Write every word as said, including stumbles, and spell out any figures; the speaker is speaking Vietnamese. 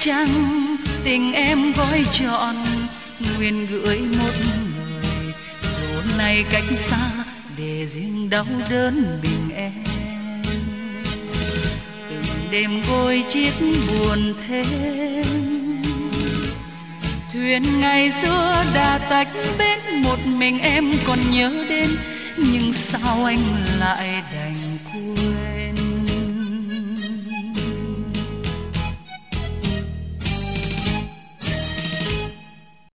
chăng tình em gói trọn, nguyện gửi một người dù này cách xa, để riêng đau đớn bình em. Từng đêm gối chiếc buồn thêm, thuyền ngày xưa đã tách bên, một mình em còn nhớ đến, nhưng sao anh lại đành quên.